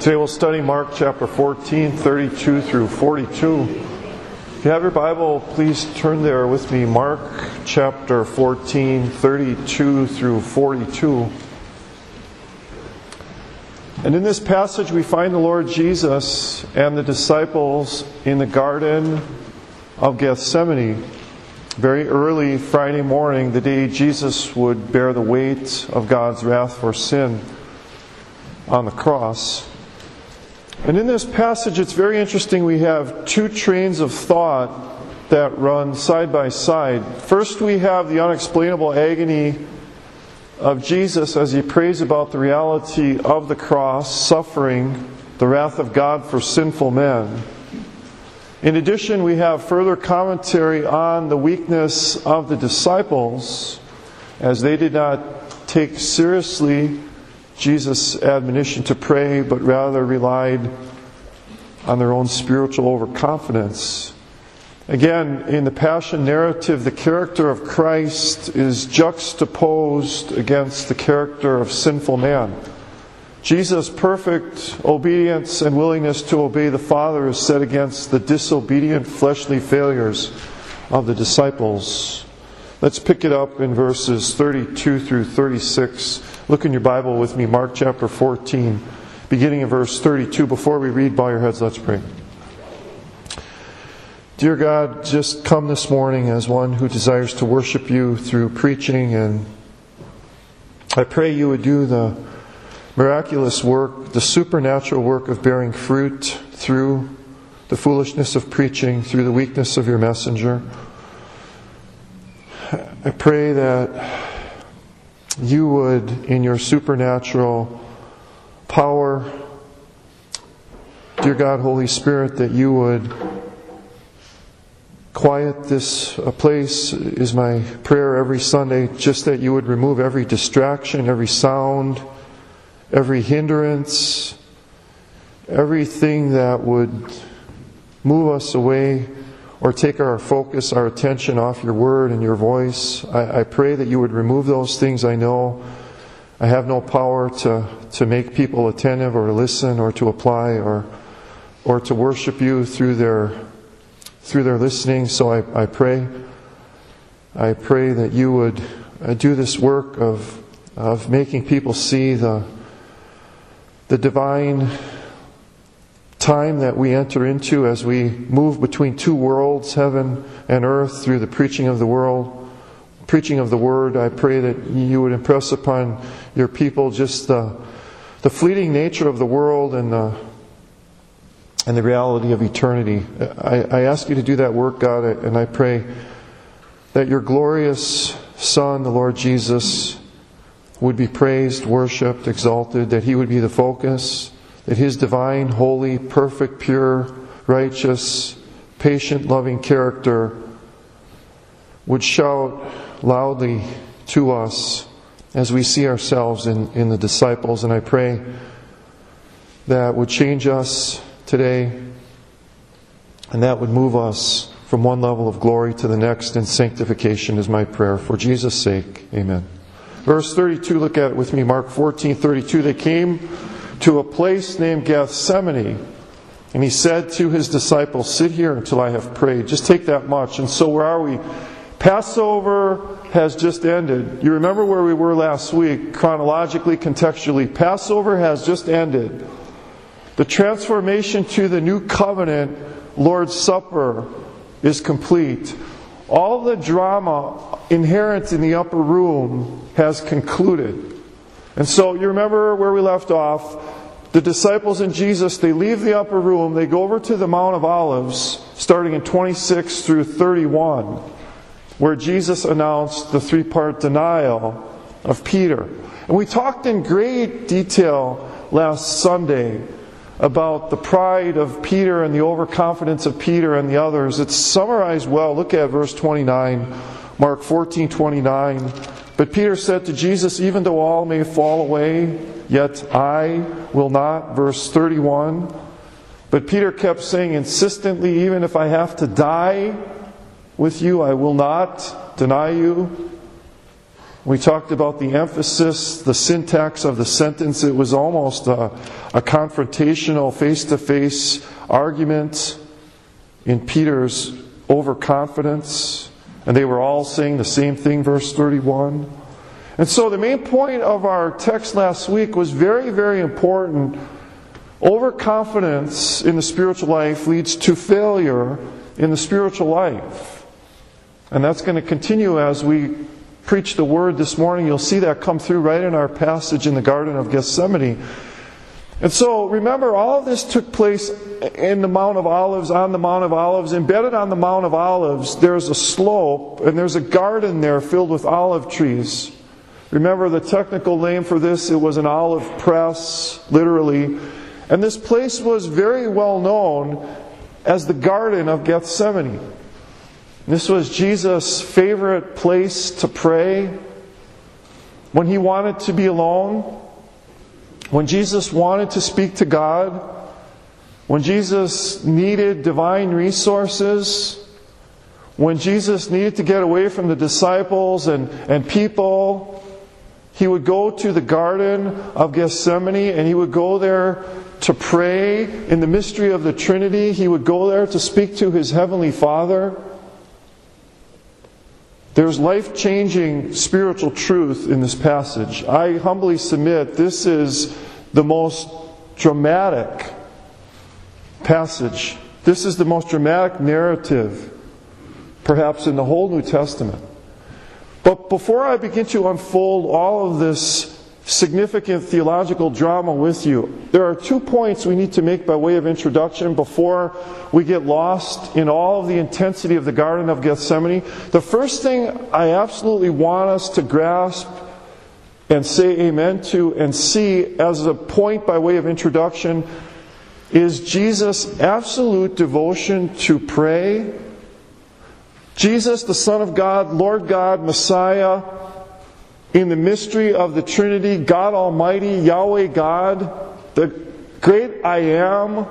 Today we'll study Mark chapter 14, 32 through 42. If you have your Bible, please turn there with me. Mark chapter 14, 32 through 42. And in this passage we find the Lord Jesus and the disciples in the Garden of Gethsemane. Very early Friday morning, the day Jesus would bear the weight of God's wrath for sin on the cross. And in this passage, it's very interesting. We have two trains of thought that run side by side. First, we have the unexplainable agony of Jesus as He prays about the reality of the cross, suffering, the wrath of God for sinful men. In addition, we have further commentary on the weakness of the disciples as they did not take seriously Jesus' admonition to pray, but rather relied on their own spiritual overconfidence. Again, in the Passion narrative, the character of Christ is juxtaposed against the character of sinful man. Jesus' perfect obedience and willingness to obey the Father is set against the disobedient fleshly failures of the disciples. Let's pick it up in verses 32 through 36. Look in your Bible with me, Mark chapter 14, beginning in verse 32. Before we read, bow your heads, let's pray. Dear God, just come this morning as one who desires to worship You through preaching, and I pray You would do the miraculous work, the supernatural work of bearing fruit through the foolishness of preaching, through the weakness of Your messenger. I pray that You would, in Your supernatural power, dear God, Holy Spirit, that You would quiet this place, is my prayer every Sunday, just that You would remove every distraction, every sound, every hindrance, everything that would move us away or take our focus, our attention off Your Word and Your voice. I pray that You would remove those things. I know I have no power to make people attentive or to listen or to apply or to worship You through their listening. So I pray that You would do this work of making people see the divine time that we enter into as we move between two worlds, heaven and earth, through the preaching of the Word. I pray that You would impress upon Your people just the fleeting nature of the world and the reality of eternity. I ask You to do that work, God, and I pray that Your glorious Son, the Lord Jesus, would be praised, worshipped, exalted, that He would be the focus, that His divine, holy, perfect, pure, righteous, patient, loving character would shout loudly to us as we see ourselves in the disciples. And I pray that would change us today, and that would move us from one level of glory to the next in sanctification is my prayer. For Jesus' sake, amen. Verse 32, look at it with me, Mark 14:32. They came to a place named Gethsemane, and He said to His disciples, "Sit here until I have prayed." Just take that much. And so where are we? Passover has just ended. You remember where we were last week, chronologically, contextually. Passover has just ended. The transformation to the new covenant, Lord's Supper, is complete. All the drama inherent in the upper room has concluded. And so you remember where we left off. The disciples and Jesus, they leave the upper room. They go over to the Mount of Olives, starting in 26 through 31, where Jesus announced the three-part denial of Peter. And we talked in great detail last Sunday about the pride of Peter and the overconfidence of Peter and the others. It's summarized well. Look at verse 29, Mark 14:29. But Peter said to Jesus, "Even though all may fall away, yet I will not." Verse 31. But Peter kept saying insistently, "Even if I have to die with You, I will not deny You." We talked about the emphasis, the syntax of the sentence. It was almost a confrontational, face-to-face argument in Peter's overconfidence. And they were all saying the same thing, verse 31. And so the main point of our text last week was very, very important. Overconfidence in the spiritual life leads to failure in the spiritual life. And that's going to continue as we preach the Word this morning. You'll see that come through right in our passage in the Garden of Gethsemane. And so, remember, all of this took place in the Mount of Olives, on the Mount of Olives. Embedded on the Mount of Olives, there's a slope, and there's a garden there filled with olive trees. Remember the technical name for this? It was an olive press, literally. And this place was very well known as the Garden of Gethsemane. This was Jesus' favorite place to pray when he wanted to be alone, when Jesus wanted to speak to God, when Jesus needed divine resources, when Jesus needed to get away from the disciples and people. He would go to the Garden of Gethsemane and he would go there to pray in the mystery of the Trinity. He would go there to speak to his Heavenly Father. There's life-changing spiritual truth in this passage. I humbly submit this is the most dramatic passage. This is the most dramatic narrative, perhaps, in the whole New Testament. But before I begin to unfold all of this significant theological drama with you, there are 2 points we need to make by way of introduction before we get lost in all of the intensity of the Garden of Gethsemane. The first thing I absolutely want us to grasp and say amen to and see as a point by way of introduction is Jesus' absolute devotion to pray. Jesus, the Son of God, Lord God, Messiah, in the mystery of the Trinity, God Almighty, Yahweh God, the great I Am.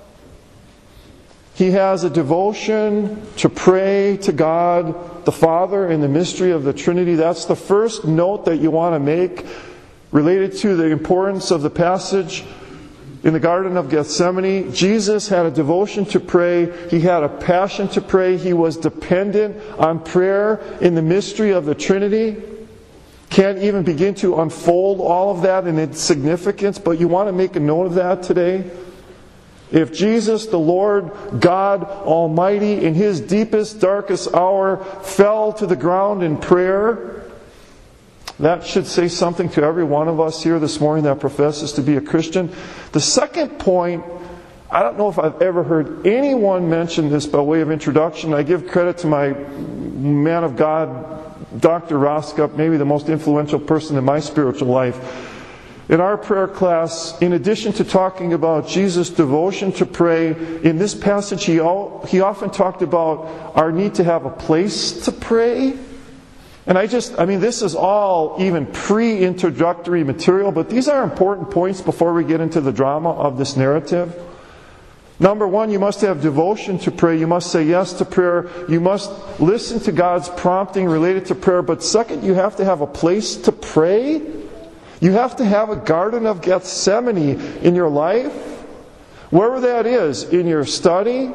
He has a devotion to pray to God the Father in the mystery of the Trinity. That's the first note that you want to make related to the importance of the passage in the Garden of Gethsemane. Jesus had a devotion to pray. He had a passion to pray. He was dependent on prayer in the mystery of the Trinity. Can't even begin to unfold all of that in its significance, but you want to make a note of that today. If Jesus, the Lord God Almighty, in His deepest, darkest hour, fell to the ground in prayer, that should say something to every one of us here this morning that professes to be a Christian. The second point, I don't know if I've ever heard anyone mention this by way of introduction. I give credit to my man of God, Dr. Roskup, maybe the most influential person in my spiritual life. In our prayer class, in addition to talking about Jesus' devotion to pray, in this passage he often talked about our need to have a place to pray. And this is all even pre-introductory material, but these are important points before we get into the drama of this narrative. Number one, you must have devotion to prayer. You must say yes to prayer. You must listen to God's prompting related to prayer. But second, you have to have a place to pray. You have to have a Garden of Gethsemane in your life. Wherever that is, in your study,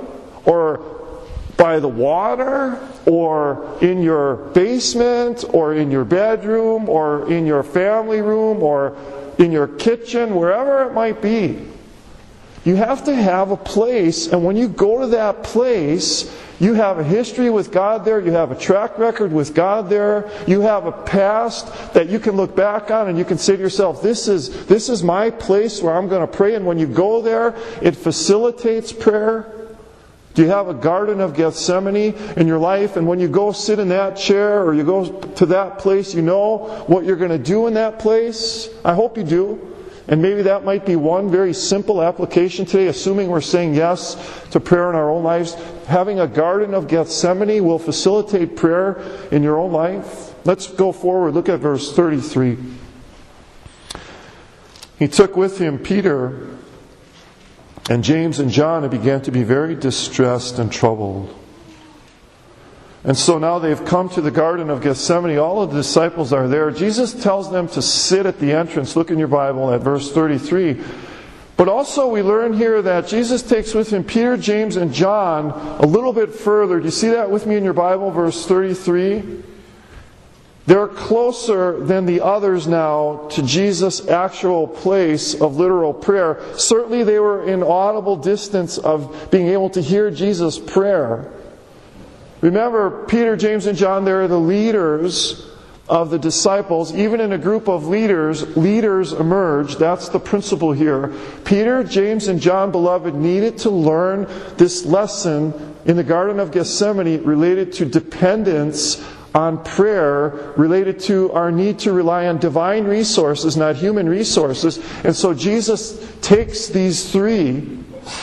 or by the water, or in your basement, or in your bedroom, or in your family room, or in your kitchen, wherever it might be. You have to have a place, and when you go to that place, you have a history with God there, you have a track record with God there, you have a past that you can look back on and you can say to yourself, this is my place where I'm going to pray. And when you go there, it facilitates prayer. Do you have a Garden of Gethsemane in your life? And when you go sit in that chair or you go to that place, you know what you're going to do in that place? I hope you do. And maybe that might be one very simple application today, assuming we're saying yes to prayer in our own lives. Having a Garden of Gethsemane will facilitate prayer in your own life. Let's go forward. Look at verse 33. He took with him Peter and James and John and began to be very distressed and troubled. And so now they've come to the Garden of Gethsemane. All of the disciples are there. Jesus tells them to sit at the entrance. Look in your Bible at verse 33. But also we learn here that Jesus takes with him Peter, James, and John a little bit further. Do you see that with me in your Bible, verse 33? They're closer than the others now to Jesus' actual place of literal prayer. Certainly they were in audible distance of being able to hear Jesus' prayer. Remember, Peter, James, and John, they're the leaders of the disciples. Even in a group of leaders, leaders emerge. That's the principle here. Peter, James, and John, beloved, needed to learn this lesson in the Garden of Gethsemane related to dependence on prayer, related to our need to rely on divine resources, not human resources. And so Jesus takes these three,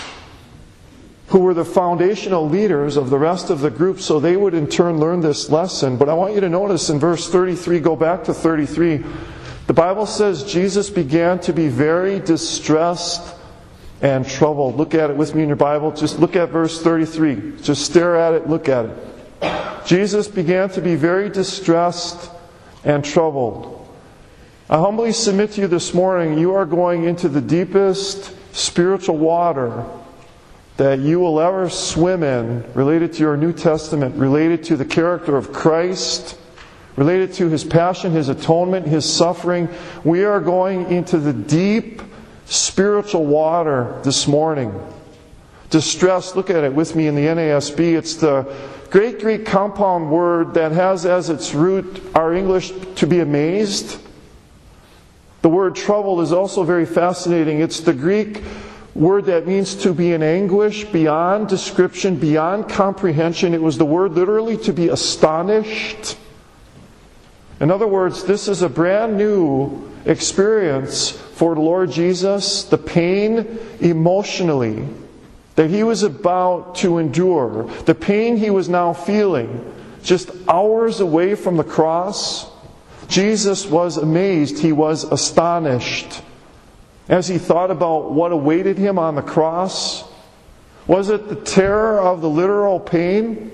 who were the foundational leaders of the rest of the group, so they would in turn learn this lesson. But I want you to notice in verse 33, go back to 33, the Bible says Jesus began to be very distressed and troubled. Look at it with me in your Bible. Just look at verse 33. Just stare at it, look at it. Jesus began to be very distressed and troubled. I humbly submit to you this morning, you are going into the deepest spiritual water that you will ever swim in, related to your New Testament, related to the character of Christ, related to His passion, His atonement, His suffering. We are going into the deep spiritual water this morning. Distress, look at it with me in the NASB. It's the great Greek compound word that has as its root our English to be amazed. The word troubled is also very fascinating. It's the Greek word that means to be in anguish beyond description, beyond comprehension. It was the word literally to be astonished. In other words, this is a brand new experience for the Lord Jesus. The pain emotionally that He was about to endure, the pain He was now feeling just hours away from the cross, Jesus was amazed. He was astonished. As He thought about what awaited Him on the cross, was it the terror of the literal pain?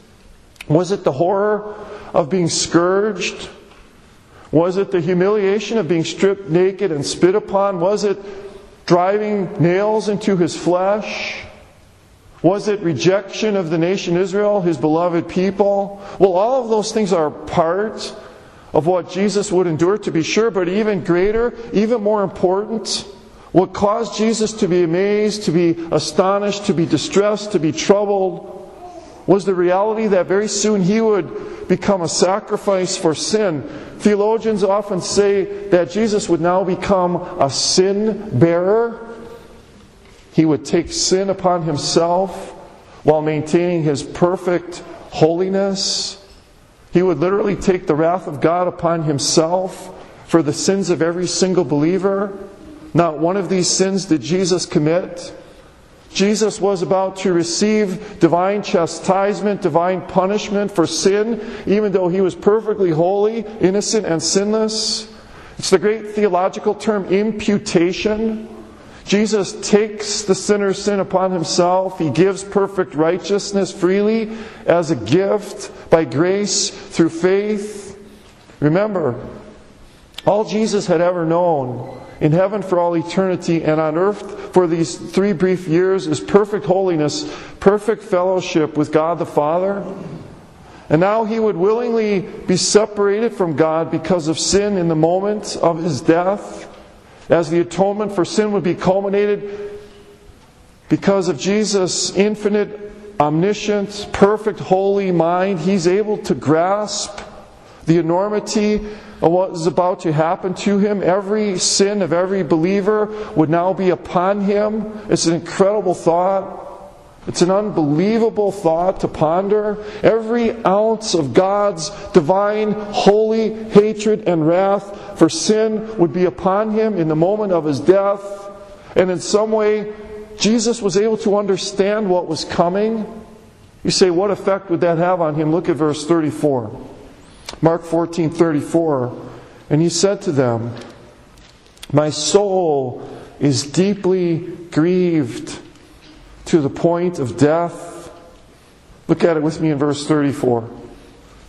Was it the horror of being scourged? Was it the humiliation of being stripped naked and spit upon? Was it driving nails into His flesh? Was it rejection of the nation Israel, His beloved people? Well, all of those things are part of what Jesus would endure, to be sure, but even greater, even more important, what caused Jesus to be amazed, to be astonished, to be distressed, to be troubled, was the reality that very soon He would become a sacrifice for sin. Theologians often say that Jesus would now become a sin bearer. He would take sin upon Himself while maintaining His perfect holiness. He would literally take the wrath of God upon Himself for the sins of every single believer. Not one of these sins did Jesus commit. Jesus was about to receive divine chastisement, divine punishment for sin, even though He was perfectly holy, innocent, and sinless. It's the great theological term imputation. Jesus takes the sinner's sin upon Himself. He gives perfect righteousness freely as a gift by grace through faith. Remember, all Jesus had ever known in heaven for all eternity and on earth for these 3 brief years is perfect holiness, perfect fellowship with God the Father. And now He would willingly be separated from God because of sin in the moment of His death, as the atonement for sin would be culminated because of Jesus' infinite, omniscient, perfect, holy mind. He's able to grasp the enormity of what is about to happen to Him. Every sin of every believer would now be upon Him. It's an incredible thought. It's an unbelievable thought to ponder. Every ounce of God's divine, holy hatred and wrath for sin would be upon Him in the moment of His death. And in some way, Jesus was able to understand what was coming. You say, what effect would that have on Him? Look at verse 34. Mark 14:34. And He said to them, "My soul is deeply grieved to the point of death." Look at it with me in verse 34.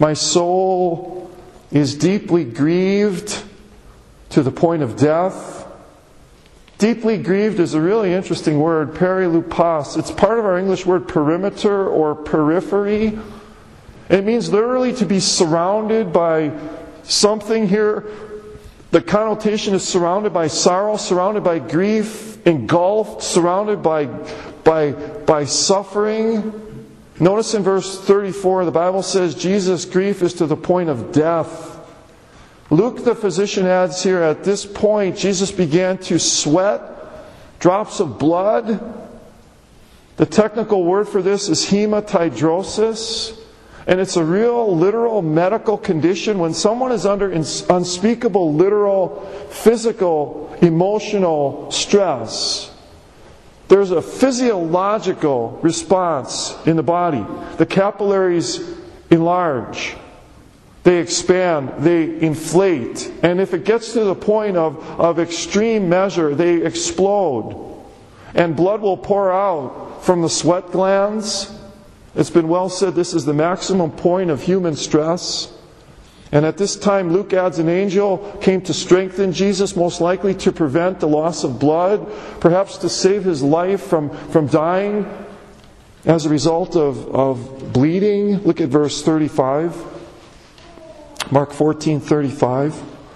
My soul is deeply grieved to the point of death. Deeply grieved is a really interesting word, perilupos. It's part of our English word perimeter or periphery. It means literally to be surrounded by something here. The connotation is surrounded by sorrow, surrounded by grief, engulfed, surrounded by suffering. Notice in verse 34, the Bible says Jesus' grief is to the point of death. Luke the physician adds here, at this point Jesus began to sweat drops of blood. The technical word for this is hematidrosis. And it's a real, literal medical condition when someone is under unspeakable, literal, physical, emotional stress. There's a physiological response in the body. The capillaries enlarge. They expand. They inflate. And if it gets to the point of extreme measure, they explode. And blood will pour out from the sweat glands. It's been well said this is the maximum point of human stress. And at this time, Luke adds, an angel came to strengthen Jesus, most likely to prevent the loss of blood, perhaps to save his life from dying as a result of bleeding. Look at verse 35. Mark 14:35.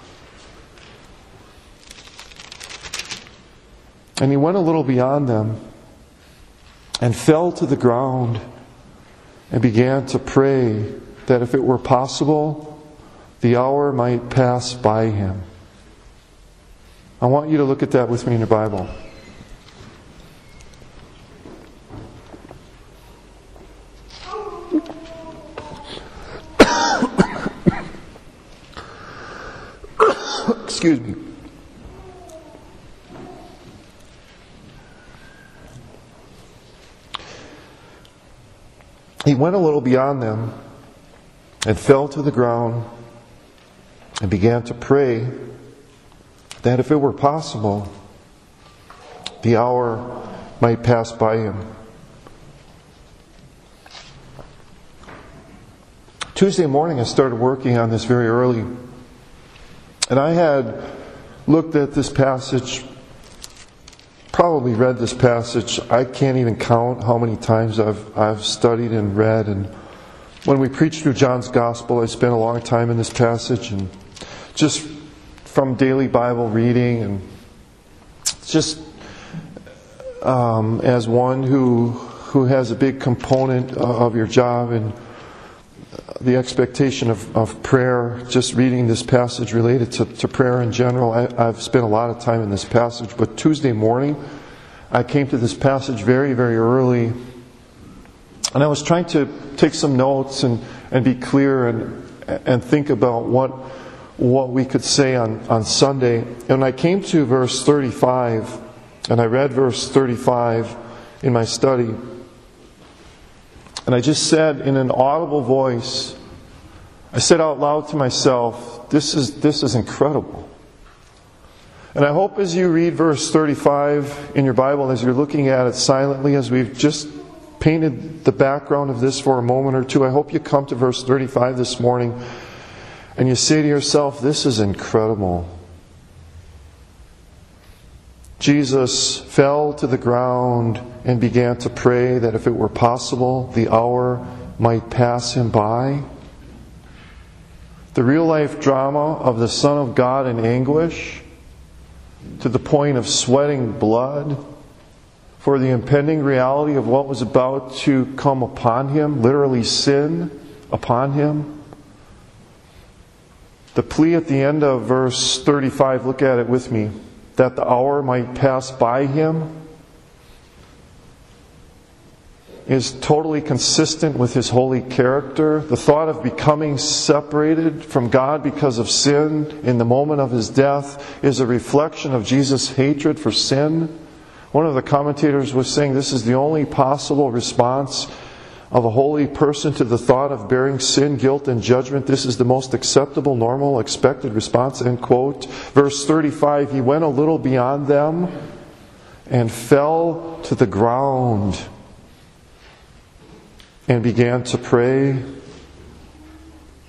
And he went a little beyond them and fell to the ground and began to pray that if it were possible, the hour might pass by him. I want you to look at that with me in your Bible. Excuse me. He went a little beyond them and fell to the ground and began to pray that if it were possible, the hour might pass by him. Tuesday morning I started working on this very early. And I had looked at this passage, probably read this passage. I can't even count how many times I've studied and read. And when we preached through John's Gospel, I spent a long time in this passage, and just from daily Bible reading, and just as one who has a big component of your job and the expectation of prayer, just reading this passage related to prayer in general. I've spent a lot of time in this passage, but Tuesday morning I came to this passage very, very early, and I was trying to take some notes and be clear and think about what we could say on Sunday. And I came to verse 35, and I read verse 35 in my study. And I just said in an audible voice, I said out loud to myself, this is incredible. And I hope as you read verse 35 in your Bible, as you're looking at it silently, as we've just painted the background of this for a moment or two, I hope you come to verse 35 this morning and you say to yourself, this is incredible. Jesus fell to the ground and began to pray that if it were possible, the hour might pass him by. The real life drama of the Son of God in anguish, to the point of sweating blood, for the impending reality of what was about to come upon him, literally sin upon him. The plea at the end of verse 35, look at it with me, that the hour might pass by him, is totally consistent with his holy character. The thought of becoming separated from God because of sin in the moment of his death is a reflection of Jesus' hatred for sin. One of the commentators was saying this is the only possible response of a holy person to the thought of bearing sin, guilt, and judgment. This is the most acceptable, normal, expected response, end quote. Verse 35, he went a little beyond them and fell to the ground and began to pray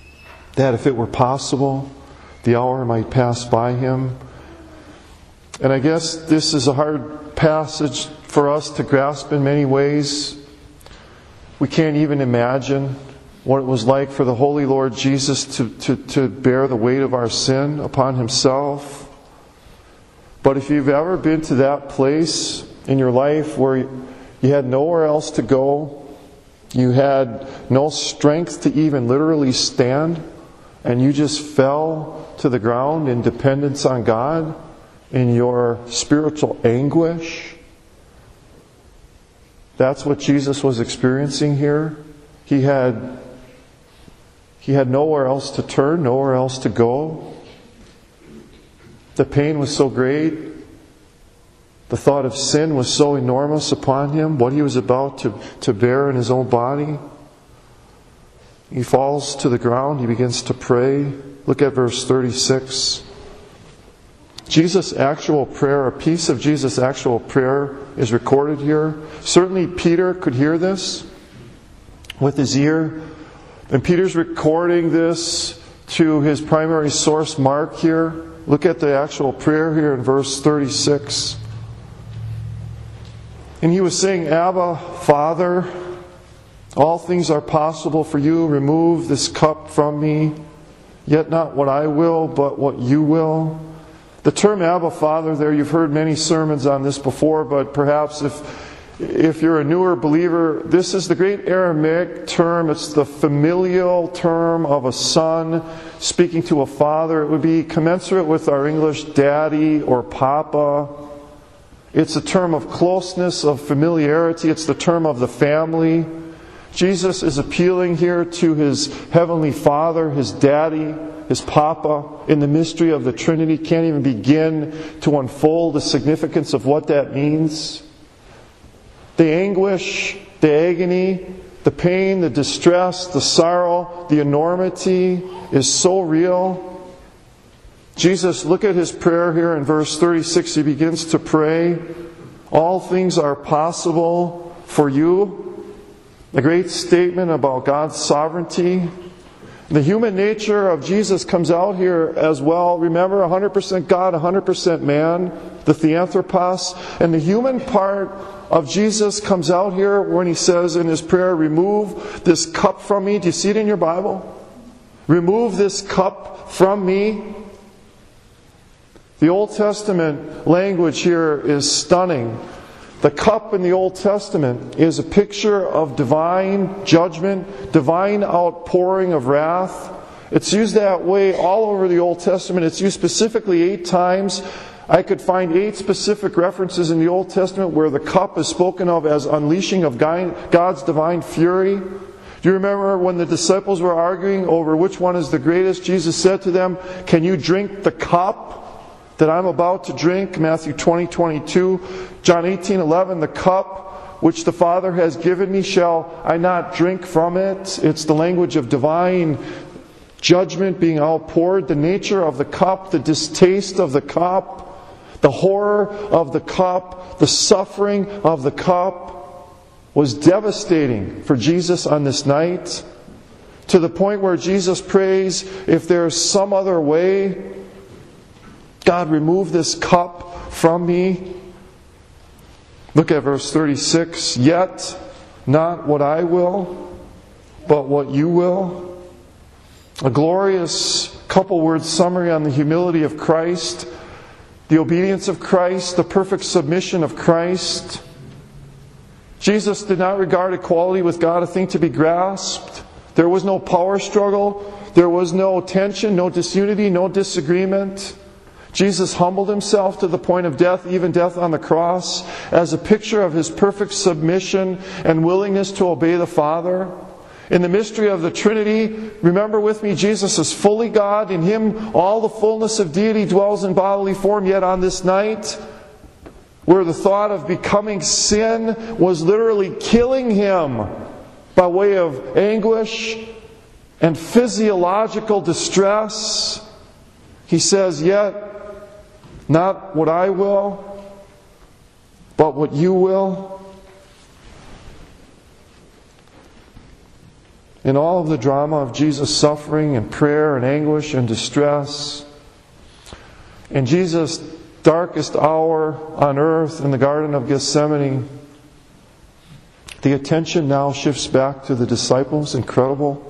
that if it were possible, the hour might pass by him. And I guess this is a hard passage for us to grasp in many ways. We can't even imagine what it was like for the Holy Lord Jesus to bear the weight of our sin upon himself. But if you've ever been to that place in your life where you had nowhere else to go, you had no strength to even literally stand, and you just fell to the ground in dependence on God in your spiritual anguish, that's what Jesus was experiencing here. He had nowhere else to turn, nowhere else to go. The pain was so great. The thought of sin was so enormous upon him, what he was about to bear in his own body. He falls to the ground. He begins to pray. Look at verse 36. Jesus' actual prayer, a piece of Jesus' actual prayer is recorded here. Certainly Peter could hear this with his ear. And Peter's recording this to his primary source, Mark, here. Look at the actual prayer here in verse 36. And he was saying, Abba, Father, all things are possible for you. Remove this cup from me. Yet not what I will, but what you will. The term Abba, Father there, you've heard many sermons on this before, but perhaps if you're a newer believer, this is the great Aramaic term. It's the familial term of a son speaking to a father. It would be commensurate with our English daddy or papa. It's a term of closeness, of familiarity. It's the term of the family. Jesus is appealing here to his heavenly Father, his daddy, his papa, in the mystery of the Trinity. Can't even begin to unfold the significance of what that means. The anguish, the agony, the pain, the distress, the sorrow, the enormity is so real. Jesus, look at his prayer here in verse 36. He begins to pray, all things are possible for you. A great statement about God's sovereignty. The human nature of Jesus comes out here as well. Remember, 100% God, 100% man, the theanthropos. And the human part of Jesus comes out here when he says in his prayer, remove this cup from me. Do you see it in your Bible? Remove this cup from me. The Old Testament language here is stunning. The cup in the Old Testament is a picture of divine judgment, divine outpouring of wrath. It's used that way all over the Old Testament. It's used specifically 8 times. I could find 8 specific references in the Old Testament where the cup is spoken of as unleashing of God's divine fury. Do you remember when the disciples were arguing over which one is the greatest? Jesus said to them, can you drink the cup that I'm about to drink? Matthew 20:22. John 18:11, the cup which the Father has given me, shall I not drink from it? It's the language of divine judgment being outpoured. The nature of the cup, the distaste of the cup, the horror of the cup, the suffering of the cup was devastating for Jesus on this night, to the point where Jesus prays, if there's some other way, God, remove this cup from me. Look at verse 36. Yet not what I will, but what you will. A glorious couple-word summary on the humility of Christ, the obedience of Christ, the perfect submission of Christ. Jesus did not regard equality with God a thing to be grasped. There was no power struggle. There was no tension, no disunity, no disagreement. Jesus humbled himself to the point of death, even death on the cross, as a picture of his perfect submission and willingness to obey the Father. In the mystery of the Trinity, remember with me, Jesus is fully God. In him all the fullness of deity dwells in bodily form. Yet on this night, where the thought of becoming sin was literally killing him by way of anguish and physiological distress, he says, yet not what I will, but what you will. in all of the drama of Jesus' suffering and prayer and anguish and distress. In Jesus' darkest hour on earth in the Garden of Gethsemane, the attention now shifts back to the disciples. Incredible.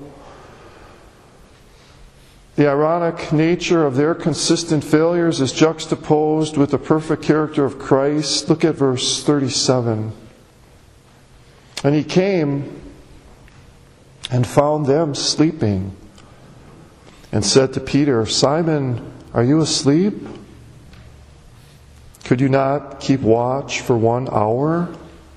The ironic nature of their consistent failures is juxtaposed with the perfect character of Christ. Look at verse 37. And he came and found them sleeping, and said to Peter, Simon, are you asleep? Could you not keep watch for 1 hour?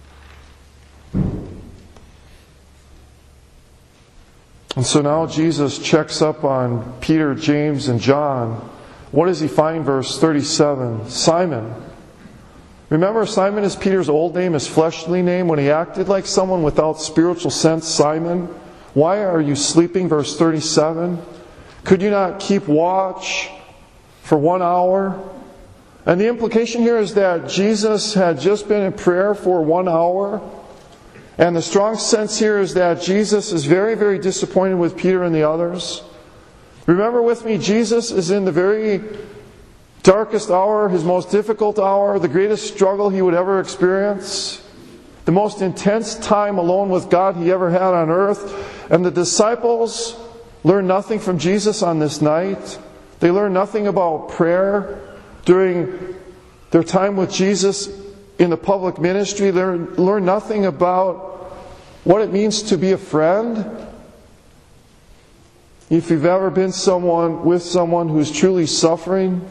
And so now Jesus checks up on Peter, James, and John. What does he find? Verse 37. Simon. Remember, Simon is Peter's old name, his fleshly name, when he acted like someone without spiritual sense. Simon, why are you sleeping? Verse 37. Could you not keep watch for 1 hour? And the implication here is that Jesus had just been in prayer for 1 hour. And the strong sense here is that Jesus is very, very disappointed with Peter and the others. Remember with me, Jesus is in the very darkest hour, his most difficult hour, the greatest struggle he would ever experience, the most intense time alone with God he ever had on earth. And the disciples learn nothing from Jesus on this night. They learn nothing about prayer during their time with Jesus in the public ministry. They learn nothing about what it means to be a friend. If you've ever been with someone who's truly suffering,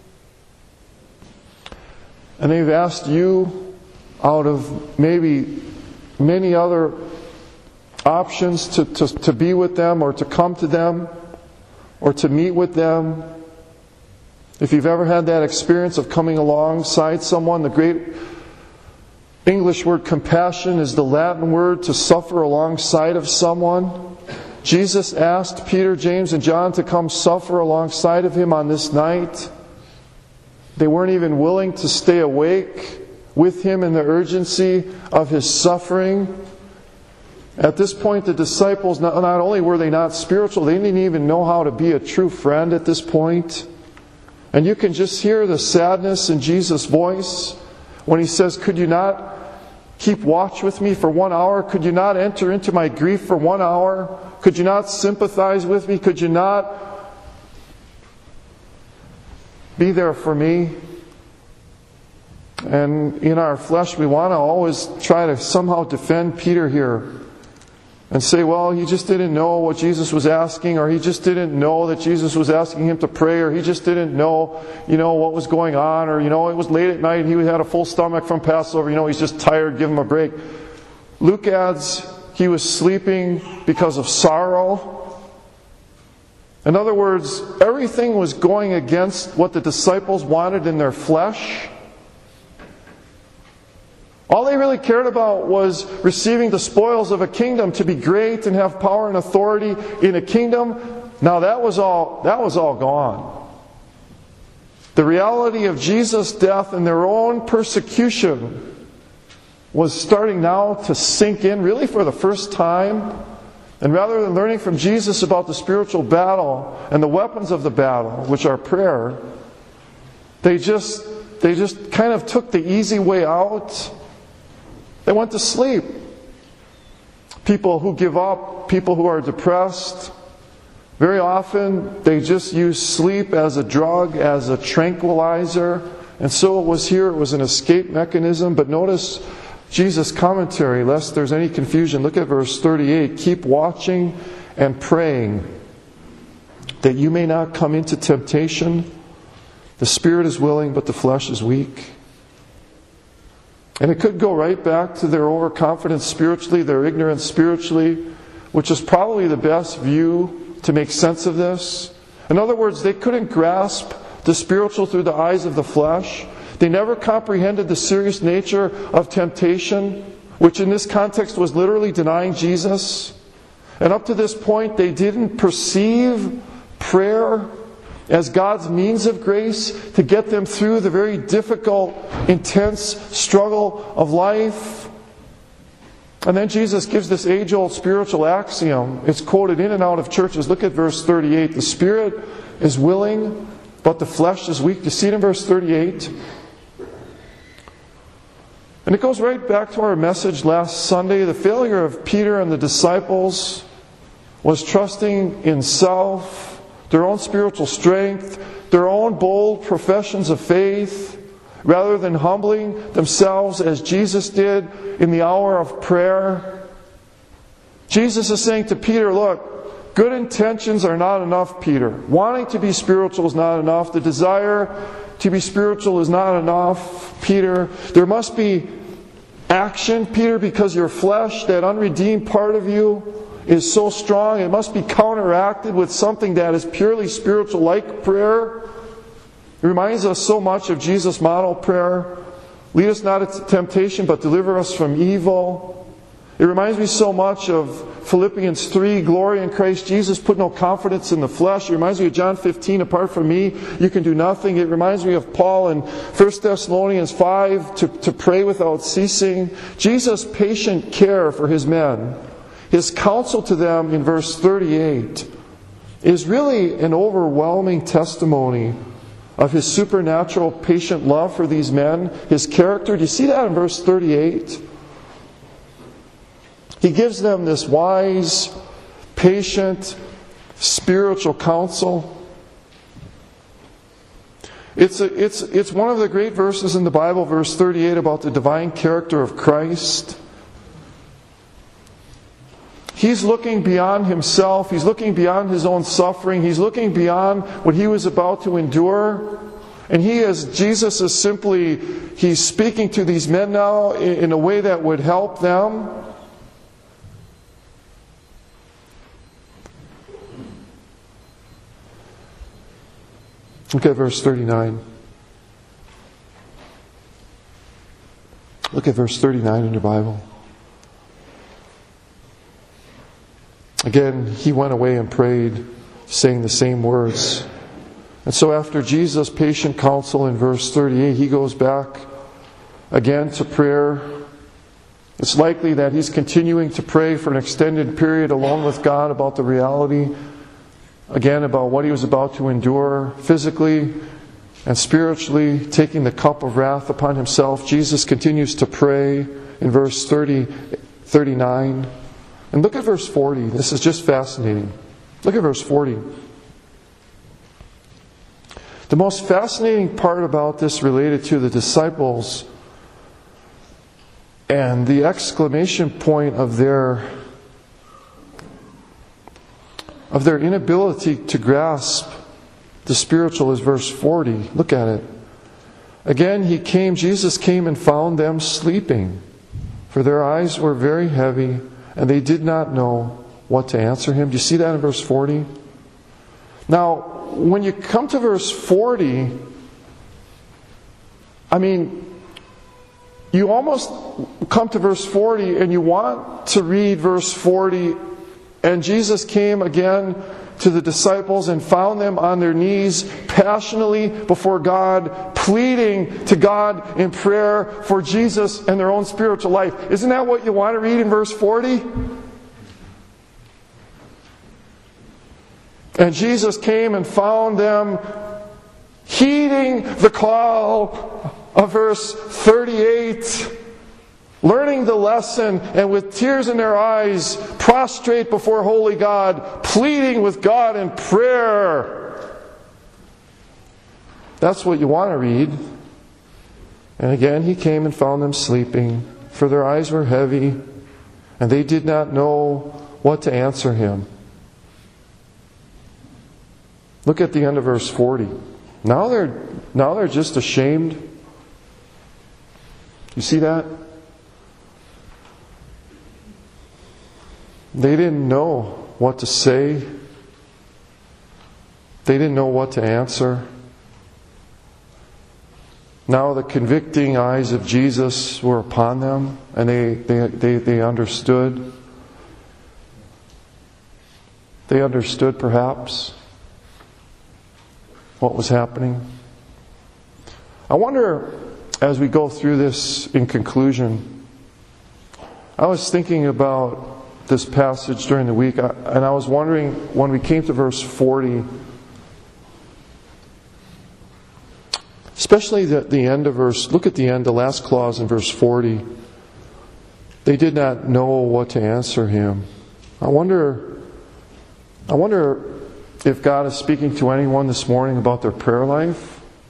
and they've asked you out of maybe many other options to be with them or to come to them or to meet with them. If you've ever had that experience of coming alongside someone, the great English word compassion is the Latin word to suffer alongside of someone. Jesus asked Peter, James, and John to come suffer alongside of him on this night. They weren't even willing to stay awake with him in the urgency of his suffering. At this point, the disciples, not only were they not spiritual, they didn't even know how to be a true friend at this point. And you can just hear the sadness in Jesus' voice when he says, could you not keep watch with me for 1 hour? Could you not enter into my grief for 1 hour? Could you not sympathize with me? Could you not be there for me? And in our flesh, we want to always try to somehow defend Peter here and say, well, he just didn't know what Jesus was asking, or he just didn't know that Jesus was asking him to pray, or he just didn't know, what was going on, or, it was late at night, he had a full stomach from Passover, he's just tired, give him a break. Luke adds, he was sleeping because of sorrow. In other words, everything was going against what the disciples wanted in their flesh. All they really cared about was receiving the spoils of a kingdom, to be great and have power and authority in a kingdom. Now that was all gone. The reality of Jesus' death and their own persecution was starting now to sink in, really for the first time. And rather than learning from Jesus about the spiritual battle and the weapons of the battle, which are prayer, they just kind of took the easy way out. They went to sleep. People who give up, people who are depressed, very often they just use sleep as a drug, as a tranquilizer. And so it was here. It was an escape mechanism. But notice Jesus' commentary, lest there's any confusion. Look at verse 38. Keep watching and praying, that you may not come into temptation. The spirit is willing, but the flesh is weak. And it could go right back to their overconfidence spiritually, their ignorance spiritually, which is probably the best view to make sense of this. In other words, they couldn't grasp the spiritual through the eyes of the flesh. They never comprehended the serious nature of temptation, which in this context was literally denying Jesus. And up to this point, they didn't perceive prayer as God's means of grace to get them through the very difficult, intense struggle of life. And then Jesus gives this age-old spiritual axiom. It's quoted in and out of churches. Look at verse 38. The spirit is willing, but the flesh is weak. You see it in verse 38? And it goes right back to our message last Sunday. The failure of Peter and the disciples was trusting in self, their own spiritual strength, their own bold professions of faith, rather than humbling themselves as Jesus did in the hour of prayer. Jesus is saying to Peter, look, good intentions are not enough, Peter. Wanting to be spiritual is not enough. The desire to be spiritual is not enough, Peter. There must be action, Peter, because your flesh, that unredeemed part of you, is so strong. It must be counteracted with something that is purely spiritual, like prayer. It reminds us so much of Jesus' model prayer. Lead us not into temptation, but deliver us from evil. It reminds me so much of Philippians 3, glory in Christ Jesus, put no confidence in the flesh. It reminds me of John 15, apart from me, you can do nothing. It reminds me of Paul in 1 Thessalonians 5, to pray without ceasing. Jesus' patient care for His men, His counsel to them in verse 38, is really an overwhelming testimony of His supernatural patient love for these men, His character. Do you see that in verse 38? He gives them this wise, patient, spiritual counsel. It's one of the great verses in the Bible, verse 38, about the divine character of Christ. He's looking beyond Himself. He's looking beyond His own suffering. He's looking beyond what He was about to endure. And Jesus is simply, He's speaking to these men now in a way that would help them. Look at verse 39. Look at verse 39 in your Bible. Again, he went away and prayed, saying the same words. And so after Jesus' patient counsel in verse 38, he goes back again to prayer. It's likely that he's continuing to pray for an extended period alone with God about the reality, again, about what he was about to endure physically and spiritually, taking the cup of wrath upon himself. Jesus continues to pray in verse 39. And look at verse 40. This is just fascinating. Look at verse 40. The most fascinating part about this related to the disciples and the exclamation point of their inability to grasp the spiritual is verse 40. Look at it. Again, Jesus came and found them sleeping, for their eyes were very heavy, and they did not know what to answer him. Do you see that in verse 40? Now, when you come to verse 40, you almost come to verse 40 and you want to read verse 40, and Jesus came again to the disciples and found them on their knees passionately before God, pleading to God in prayer for Jesus and their own spiritual life. Isn't that what you want to read in verse 40? And Jesus came and found them heeding the call of verse 38, learning the lesson, and with tears in their eyes, prostrate before holy God, pleading with God in prayer. That's what you want to read. And again, he came and found them sleeping, for their eyes were heavy, and they did not know what to answer him. Look at the end of verse 40. Now they're just ashamed. You see that? They didn't know what to say. They didn't know what to answer. Now the convicting eyes of Jesus were upon them, and they understood. They understood perhaps what was happening. I wonder, as we go through this in conclusion, I was thinking about this passage during the week, and I was wondering, when we came to verse 40, especially the end of verse, look at the end, the last clause in verse 40. They did not know what to answer him. I wonder if God is speaking to anyone this morning about their prayer life.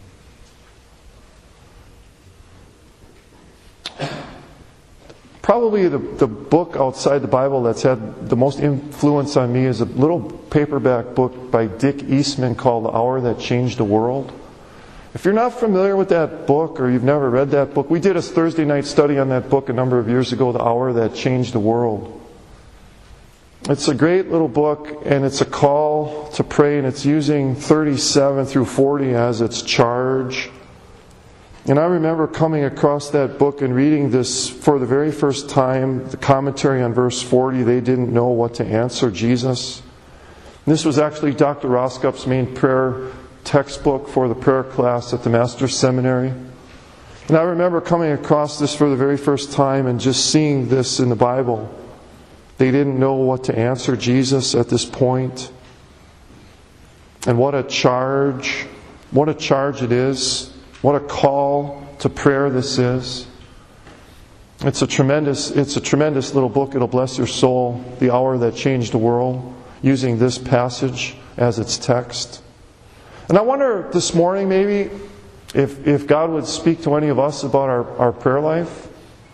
Probably the book outside the Bible that's had the most influence on me is a little paperback book by Dick Eastman called The Hour That Changed the World. If you're not familiar with that book, or you've never read that book, we did a Thursday night study on that book a number of years ago, The Hour That Changed the World. It's a great little book, and it's a call to pray, and it's using 37 through 40 as its charge. And I remember coming across that book and reading this for the very first time, the commentary on verse 40, they didn't know what to answer Jesus. And this was actually Dr. Roskop's main prayer textbook for the prayer class at the Master's Seminary. And I remember coming across this for the very first time and just seeing this in the Bible. They didn't know what to answer Jesus at this point. And what a charge it is. What a call to prayer this is. It's a tremendous little book. It'll bless your soul. The Hour That Changed the World, using this passage as its text. And I wonder this morning maybe if God would speak to any of us about our prayer life.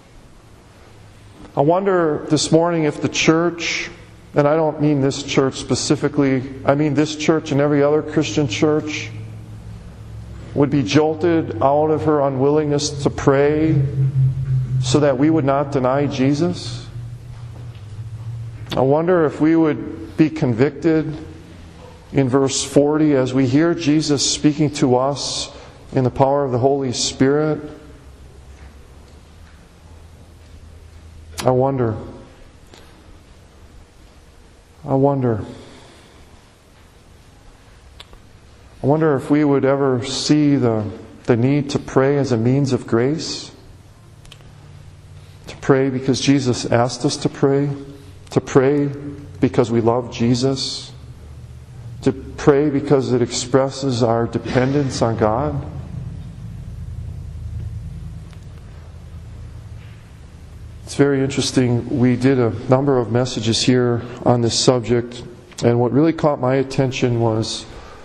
I wonder this morning if the church, and I don't mean this church specifically, I mean this church and every other Christian church, would be jolted out of her unwillingness to pray so that we would not deny Jesus. I wonder if we would be convicted in verse 40 as we hear Jesus speaking to us in the power of the Holy Spirit. I wonder if we would ever see the need to pray as a means of grace. To pray because Jesus asked us to pray. To pray because we love Jesus. To pray because it expresses our dependence on God. It's very interesting. We did a number of messages here on this subject, and what really caught my attention was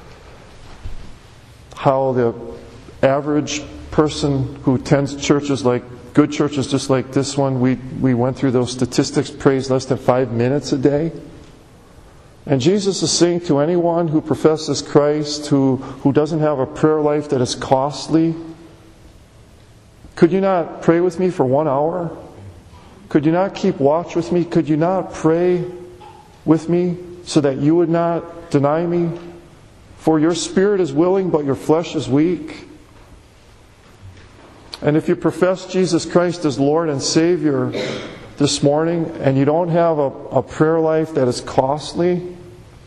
how the average person who attends churches, like good churches just like this one, we went through those statistics, prays less than 5 minutes a day. And Jesus is saying to anyone who professes Christ, who doesn't have a prayer life that is costly, could you not pray with me for 1 hour? Could you not keep watch with me? Could you not pray with me so that you would not deny me? For your spirit is willing, but your flesh is weak. And if you profess Jesus Christ as Lord and Savior this morning, and you don't have a prayer life that is costly,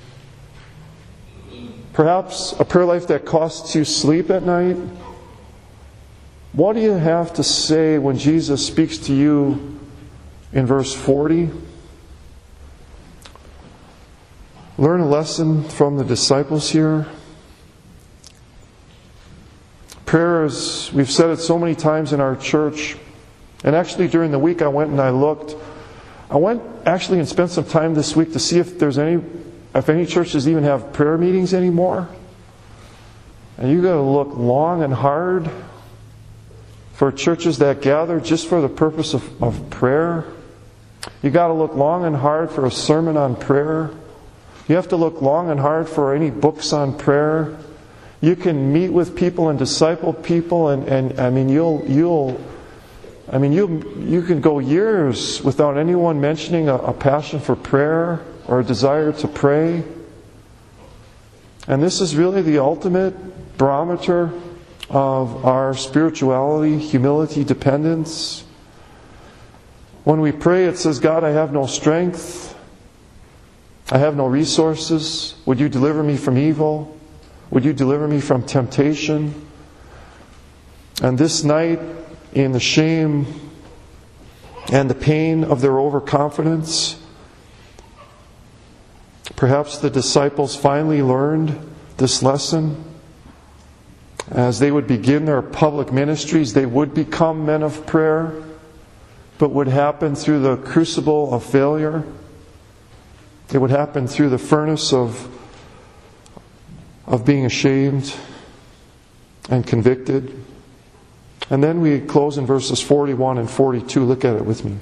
perhaps a prayer life that costs you sleep at night, what do you have to say when Jesus speaks to you in verse 40? Learn a lesson from the disciples here. Prayer is, we've said it so many times in our church, and actually during the week I went and I looked. I went actually and spent some time this week to see if any churches even have prayer meetings anymore. And you got to look long and hard for churches that gather just for the purpose of prayer. You got to look long and hard for a sermon on prayer. You have to look long and hard for any books on prayer. You can meet with people and disciple people, and I mean you can go years without anyone mentioning a passion for prayer or a desire to pray. And this is really the ultimate barometer of our spirituality, humility, dependence. When we pray, it says, God, I have no strength. I have no resources. Would you deliver me from evil? Would you deliver me from temptation? And this night, in the shame and the pain of their overconfidence. Perhaps the disciples finally learned this lesson. As they would begin their public ministries, they would become men of prayer, but would happen through the crucible of failure. It would happen through the furnace of being ashamed and convicted. And then we close in verses 41 and 42. Look at it with me.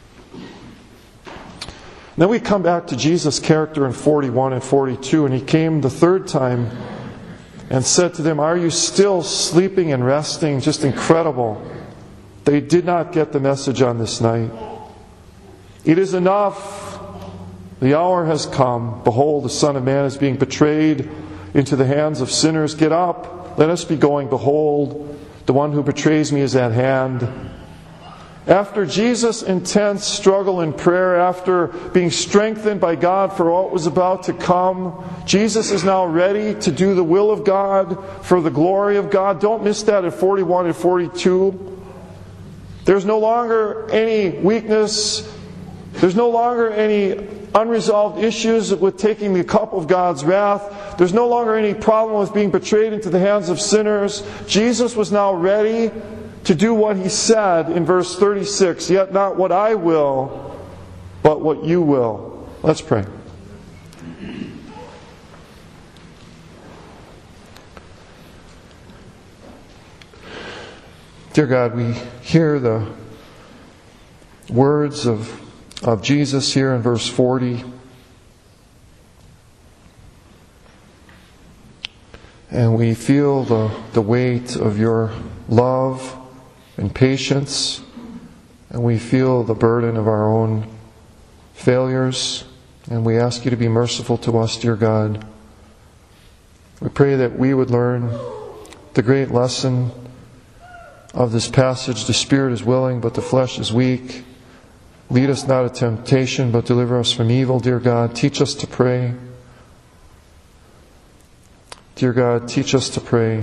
Then we come back to Jesus' character in 41 and 42. And he came the third time and said to them, "Are you still sleeping and resting?" Just incredible. They did not get the message on this night. "It is enough. The hour has come. Behold, the Son of Man is being betrayed into the hands of sinners. Get up. Let us be going. Behold, the one who betrays me is at hand." After Jesus' intense struggle in prayer, after being strengthened by God for what was about to come, Jesus is now ready to do the will of God for the glory of God. Don't miss that at 41 and 42. There's no longer any weakness. There's no longer any unresolved issues with taking the cup of God's wrath. There's no longer any problem with being betrayed into the hands of sinners. Jesus was now ready to do what he said in verse 36, "Yet not what I will, but what you will." Let's pray. Dear God, we hear the words of Jesus here in verse 40. And we feel the weight of your love and patience, and we feel the burden of our own failures, and we ask you to be merciful to us, dear God. We pray that we would learn the great lesson of this passage. The spirit is willing, but the flesh is weak. Lead us not to temptation, but deliver us from evil, dear God. Teach us to pray. Dear God, teach us to pray.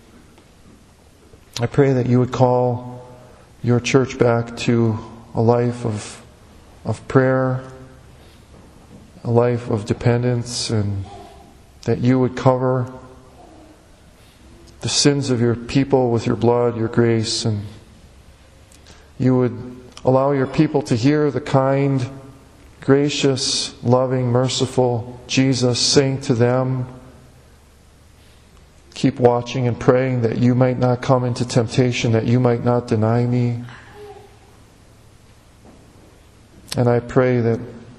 I pray that you would call your church back to a life of prayer, a life of dependence, and that you would cover the sins of your people with your blood, your grace, and you would allow your people to hear the kind, gracious, loving, merciful Jesus saying to them, "Keep watching and praying that you might not come into temptation, that you might not deny me." And I pray that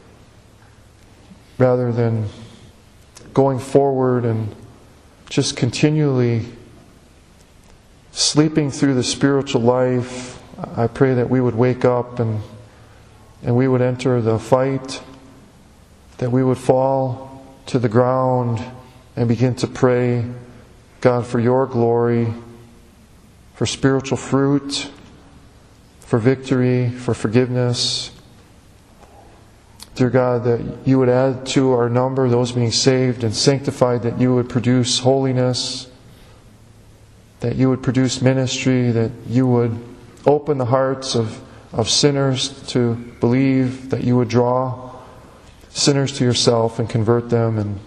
rather than going forward and just continually sleeping through the spiritual life, I pray that we would wake up and we would enter the fight, that we would fall to the ground and begin to pray, God, for your glory, for spiritual fruit, for victory, for forgiveness. Dear God, that you would add to our number those being saved and sanctified, that you would produce holiness, that you would produce ministry, that you would open the hearts of sinners to believe, that you would draw sinners to yourself and convert them. And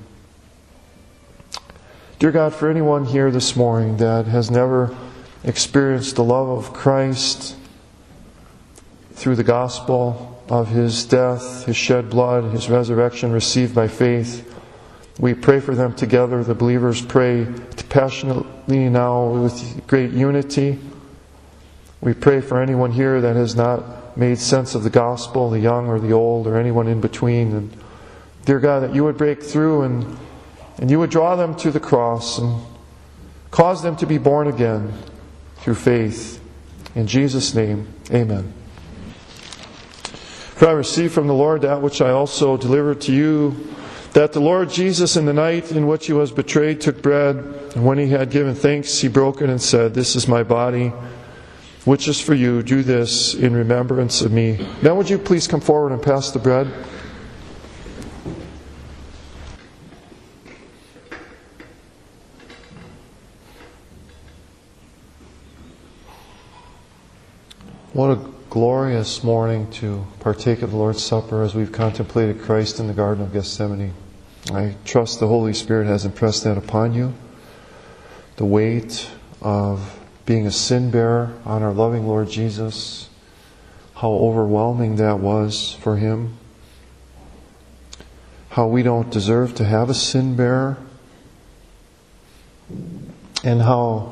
dear God, for anyone here this morning that has never experienced the love of Christ through the gospel of His death, His shed blood, His resurrection received by faith, we pray for them together. The believers pray passionately now with great unity. We pray for anyone here that has not made sense of the gospel, the young or the old, or anyone in between. And dear God, that you would break through and you would draw them to the cross and cause them to be born again through faith. In Jesus' name, amen. For I received from the Lord that which I also delivered to you, that the Lord Jesus, in the night in which He was betrayed, took bread, and when He had given thanks, He broke it and said, "This is my body, which is for you. Do this in remembrance of me." Now would you please come forward and pass the bread? What a glorious morning to partake of the Lord's Supper as we've contemplated Christ in the Garden of Gethsemane. I trust the Holy Spirit has impressed that upon you. The weight of being a sin bearer on our loving Lord Jesus, how overwhelming that was for Him. How we don't deserve to have a sin bearer. And how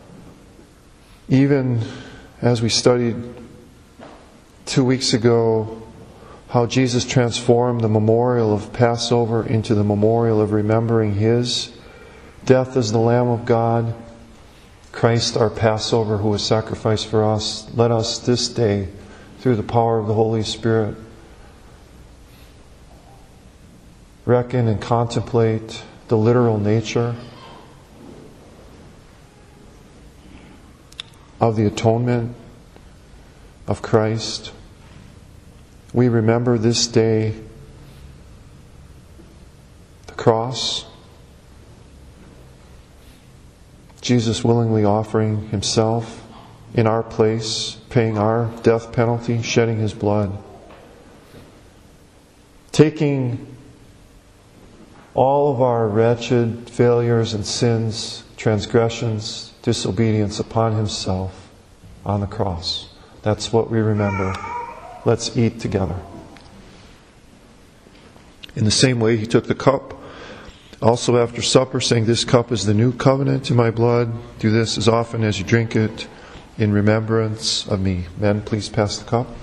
even as we studied 2 weeks ago, how Jesus transformed the memorial of Passover into the memorial of remembering His death as the Lamb of God, Christ our Passover who was sacrificed for us. Let us this day, through the power of the Holy Spirit, reckon and contemplate the literal nature of the atonement of Christ. We remember this day the cross, Jesus willingly offering Himself in our place, paying our death penalty, shedding His blood, taking all of our wretched failures and sins, transgressions, disobedience upon Himself on the cross. That's what we remember. Let's eat together. In the same way, He took the cup also after supper, saying, "This cup is the new covenant in my blood. Do this as often as you drink it in remembrance of me." Men, please pass the cup.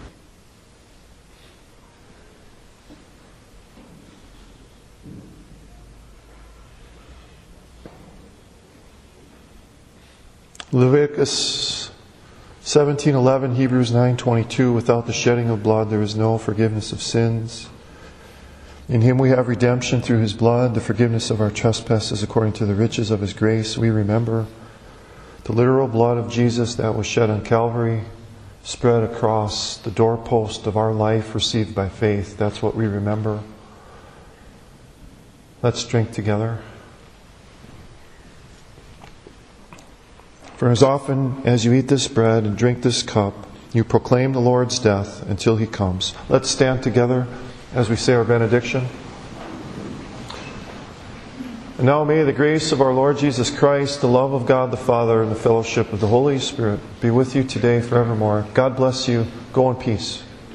Leviticus 17:11, Hebrews 9:22, without the shedding of blood there is no forgiveness of sins. In Him we have redemption through His blood, the forgiveness of our trespasses according to the riches of His grace. We remember the literal blood of Jesus that was shed on Calvary, spread across the doorpost of our life received by faith. That's what we remember. Let's drink together. For as often as you eat this bread and drink this cup, you proclaim the Lord's death until He comes. Let's stand together as we say our benediction. And now may the grace of our Lord Jesus Christ, the love of God the Father, and the fellowship of the Holy Spirit be with you today forevermore. God bless you. Go in peace.